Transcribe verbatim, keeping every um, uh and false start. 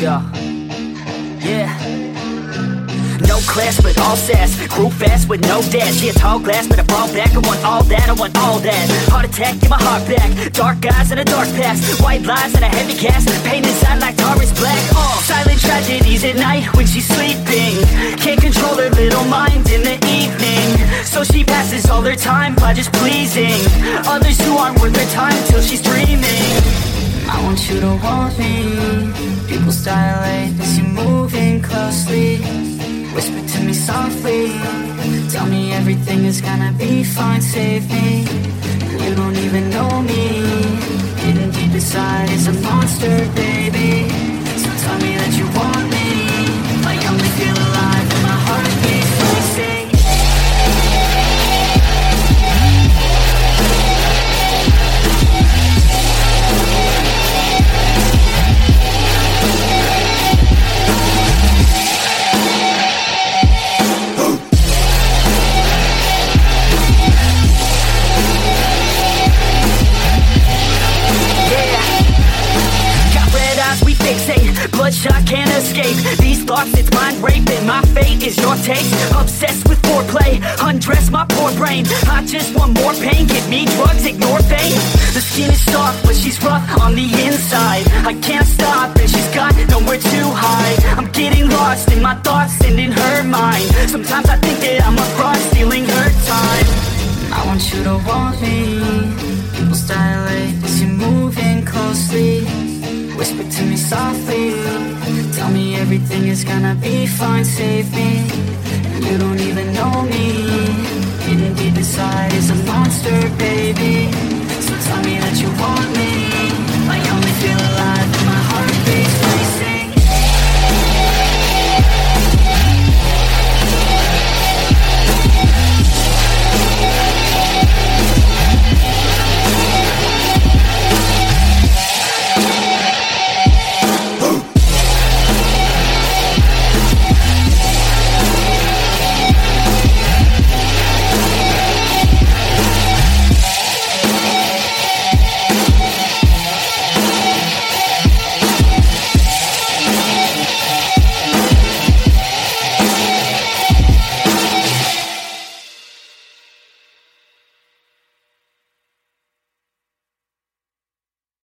Yeah. Yeah. No class, but all sass. Grew fast with no dash. Yeah, tall glass, but I fall back. I want all that, I want all that. Heart attack, get my heart back. Dark eyes and a dark past. White lies and a heavy gas. Pain inside like tar is black. Oh, silent tragedies at night when she's sleeping. Can't control her little mind in the evening. So she passes all her time by just pleasing others who aren't worth her time till she's dreaming. I want you to want me. People's dilate as you moving closely. Whisper to me softly. Tell me everything is gonna be fine. Save me. You don't even know me. Hidden deep inside is a monster, baby. So tell me that you want me. I only feel alive when my heart beats. So we sing. Bloodshot can't escape these thoughts, it's mind raping. My fate is your taste. Obsessed with foreplay, undress my poor brain. I just want more pain, give me drugs, ignore fame. The skin is soft, but she's rough on the inside. I can't stop, and she's got nowhere to hide. I'm getting lost in my thoughts and in her mind. Sometimes I think that I'm a fraud, stealing her time. I want you to want me. People's dilate as you move in closely. Whisper to me softly. Tell me everything is gonna be fine. Save me. You don't even know me. Hidden deep inside is a monster, baby. So tell me that you want